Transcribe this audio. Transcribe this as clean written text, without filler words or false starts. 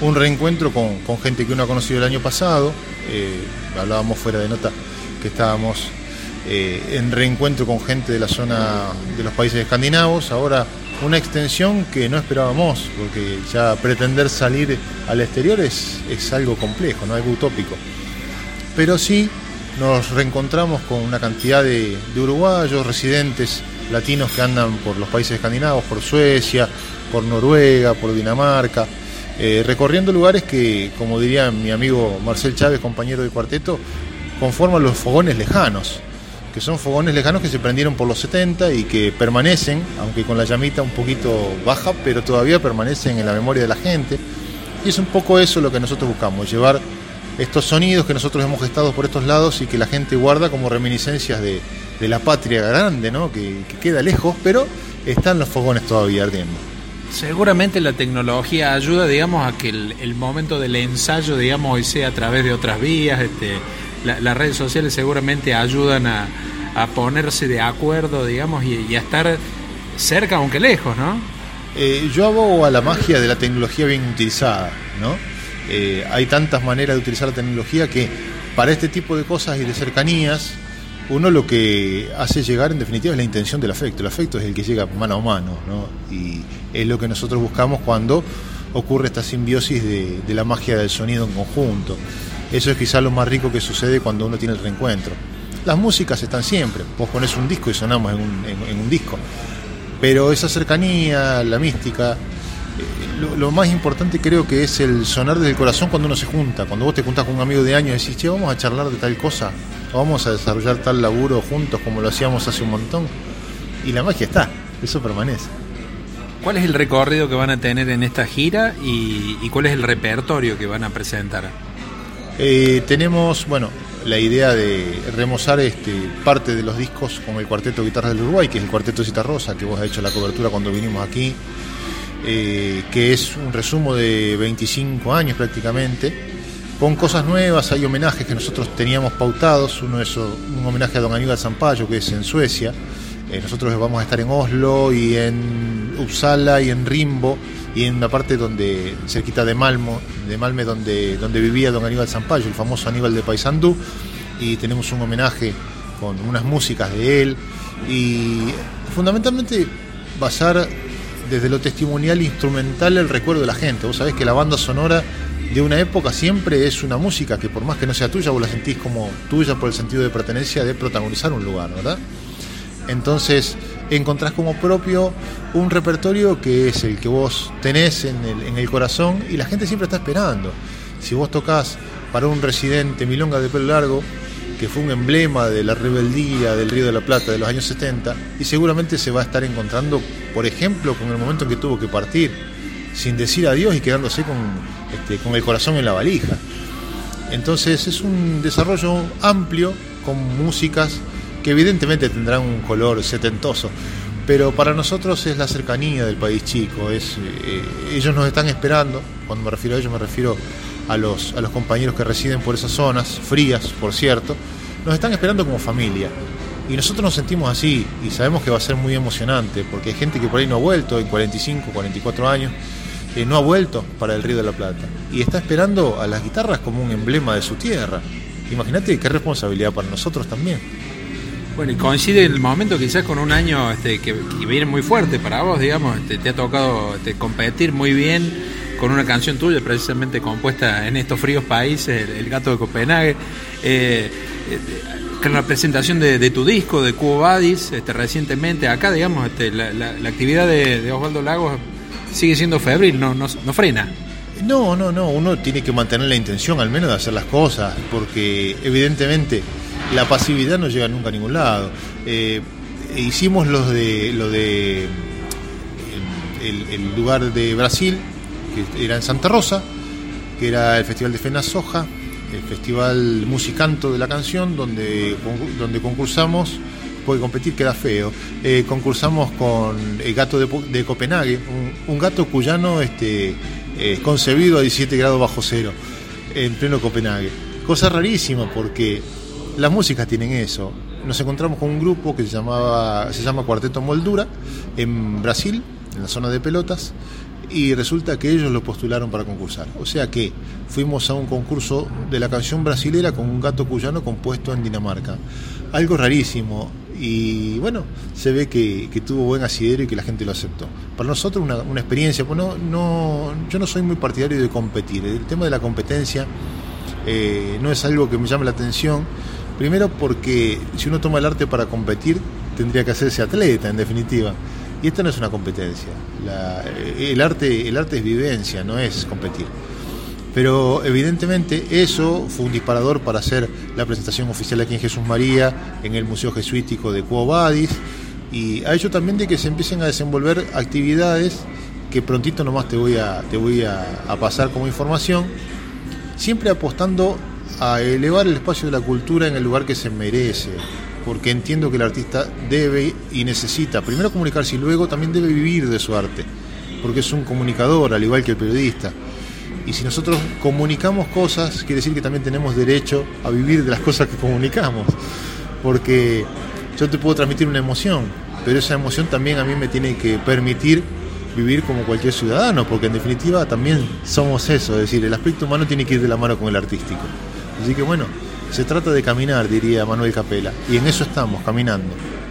un reencuentro con gente que uno ha conocido el año pasado. Hablábamos fuera de nota que estábamos en reencuentro con gente de la zona de los países escandinavos. Ahora una extensión que no esperábamos, porque ya pretender salir al exterior es algo complejo, no algo utópico. Pero sí nos reencontramos con una cantidad de uruguayos, residentes latinos que andan por los países escandinavos, por Suecia, por Noruega, por Dinamarca, recorriendo lugares que, como diría mi amigo Marcel Chávez, compañero del cuarteto, conforman los fogones lejanos, que son fogones lejanos que se prendieron por los 70 y que permanecen, aunque con la llamita un poquito baja, pero todavía permanecen en la memoria de la gente. Y es un poco eso lo que nosotros buscamos, llevar estos sonidos que nosotros hemos gestado por estos lados y que la gente guarda como reminiscencias de la patria grande, ¿no? que queda lejos, pero están los fogones todavía ardiendo. Seguramente la tecnología ayuda, digamos, a que el momento del ensayo, digamos, hoy sea a través de otras vías. Las redes sociales seguramente ayudan a ponerse de acuerdo, digamos, y a estar cerca aunque lejos, ¿no? Yo abogo a la magia de la tecnología bien utilizada, ¿no? Hay tantas maneras de utilizar la tecnología que para este tipo de cosas y de cercanías uno lo que hace llegar en definitiva es la intención del afecto. El afecto es el que llega mano a mano, ¿no? Y es lo que nosotros buscamos cuando ocurre esta simbiosis de la magia del sonido en conjunto. Eso es quizás lo más rico que sucede cuando uno tiene el reencuentro. Las músicas están siempre, vos ponés un disco y sonamos en un disco, pero esa cercanía, la mística, lo más importante creo que es el sonar desde el corazón cuando uno se junta. Cuando vos te juntás con un amigo de años y decís, che, vamos a charlar de tal cosa, o vamos a desarrollar tal laburo juntos como lo hacíamos hace un montón, y la magia está, eso permanece. ¿Cuál es el recorrido que van a tener en esta gira y cuál es el repertorio que van a presentar? Tenemos, la idea de remozar parte de los discos con el Cuarteto Guitarras del Uruguay, que es el Cuarteto Citarrosa, que vos has hecho la cobertura cuando vinimos aquí, que es un resumo de 25 años prácticamente, con cosas nuevas. Hay homenajes que nosotros teníamos pautados. Uno es un homenaje a don Aníbal Zampayo, que es en Suecia. Nosotros vamos a estar en Oslo y en Uppsala y en Rimbo y en una parte donde cerquita de Malmö donde vivía don Aníbal Zampayo, el famoso Aníbal de Paysandú, y tenemos un homenaje con unas músicas de él y fundamentalmente basar desde lo testimonial e instrumental el recuerdo de la gente. Vos sabés que la banda sonora de una época siempre es una música que por más que no sea tuya, vos la sentís como tuya por el sentido de pertenencia, de protagonizar un lugar, ¿verdad? Entonces encontrás como propio un repertorio que es el que vos tenés en el corazón y la gente siempre está esperando. Si vos tocás para un residente milonga de pelo largo, que fue un emblema de la rebeldía del Río de la Plata de los años 70, y seguramente se va a estar encontrando, por ejemplo, con el momento en que tuvo que partir, sin decir adiós y quedándose con el corazón en la valija. Entonces es un desarrollo amplio, con músicas que evidentemente tendrán un color setentoso, pero para nosotros es la cercanía del país chico. Ellos nos están esperando. Cuando me refiero a ellos me refiero a los compañeros que residen por esas zonas frías, por cierto, nos están esperando como familia y nosotros nos sentimos así y sabemos que va a ser muy emocionante porque hay gente que por ahí no ha vuelto en 45, 44 años, no ha vuelto para el Río de la Plata y está esperando a las guitarras como un emblema de su tierra. Imagínate qué responsabilidad para nosotros también. Bueno, y coincide el momento quizás con un año que viene muy fuerte para vos, digamos. Te ha tocado competir muy bien con una canción tuya precisamente compuesta en estos fríos países, El Gato de Copenhague, con la presentación de tu disco, de Quo Vadis, recientemente acá, digamos, la actividad de Osvaldo Lagos sigue siendo febril, no frena. No, uno tiene que mantener la intención al menos de hacer las cosas, porque evidentemente la pasividad no llega nunca a ningún lado. Hicimos el lugar de Brasil, que era en Santa Rosa, que era el Festival de Fena Soja, el Festival Musicanto de la Canción, donde concursamos, porque competir queda feo. Concursamos con el Gato de Copenhague, un gato cuyano concebido a 17 grados bajo cero, en pleno Copenhague. Cosa rarísima porque las músicas tienen eso. Nos encontramos con un grupo que se llama Cuarteto Moldura en Brasil, en la zona de Pelotas, y resulta que ellos lo postularon para concursar. O sea que fuimos a un concurso de la canción brasilera con un gato cuyano compuesto en Dinamarca. Algo rarísimo, y bueno, se ve que tuvo buen asidero y que la gente lo aceptó. Para nosotros una experiencia, pues yo no soy muy partidario de competir. El tema de la competencia no es algo que me llame la atención. Primero porque si uno toma el arte para competir, tendría que hacerse atleta, en definitiva. Y esto no es una competencia. El arte es vivencia, no es competir. Pero evidentemente eso fue un disparador para hacer la presentación oficial aquí en Jesús María, en el Museo Jesuítico de Quo Vadis, y ha hecho también de que se empiecen a desenvolver actividades que prontito nomás te voy a pasar como información, siempre apostando a elevar el espacio de la cultura en el lugar que se merece, porque entiendo que el artista debe y necesita primero comunicarse y luego también debe vivir de su arte, porque es un comunicador al igual que el periodista. Y si nosotros comunicamos cosas, quiere decir que también tenemos derecho a vivir de las cosas que comunicamos, porque yo te puedo transmitir una emoción, pero esa emoción también a mí me tiene que permitir vivir como cualquier ciudadano, porque en definitiva también somos eso, es decir, el aspecto humano tiene que ir de la mano con el artístico. Así que bueno, se trata de caminar, diría Manuel Capela, y en eso estamos, caminando.